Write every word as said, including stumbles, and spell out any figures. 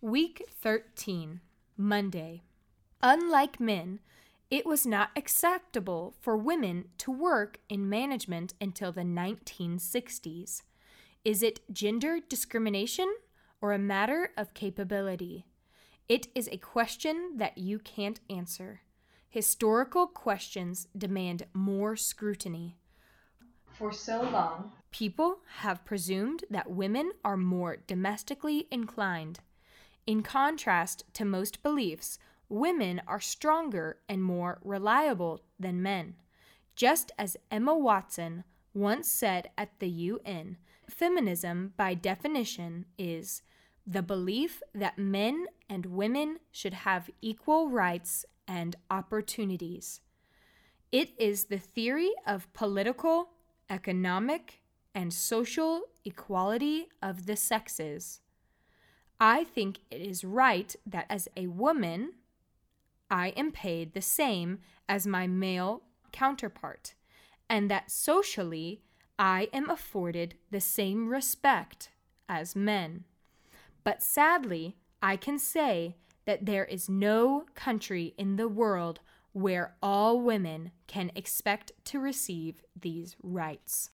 Week thirteen, Monday. Unlike men, it was not acceptable for women to work in management until the nineteen sixties. Is it gender discrimination or a matter of capability? It is a question that you can't answer. Historical questions demand more scrutiny. For so long, people have presumed that women are more domestically inclined. In contrast to most beliefs, women are stronger and more reliable than men. Just as Emma Watson once said at the U N, feminism by definition is the belief that men and women should have equal rights and opportunities. It is the theory of political, economic, and social equality of the sexes. I think it is right that as a woman, I am paid the same as my male counterpart, and that socially I am afforded the same respect as men. But sadly, I can say that there is no country in the world where all women can expect to receive these rights.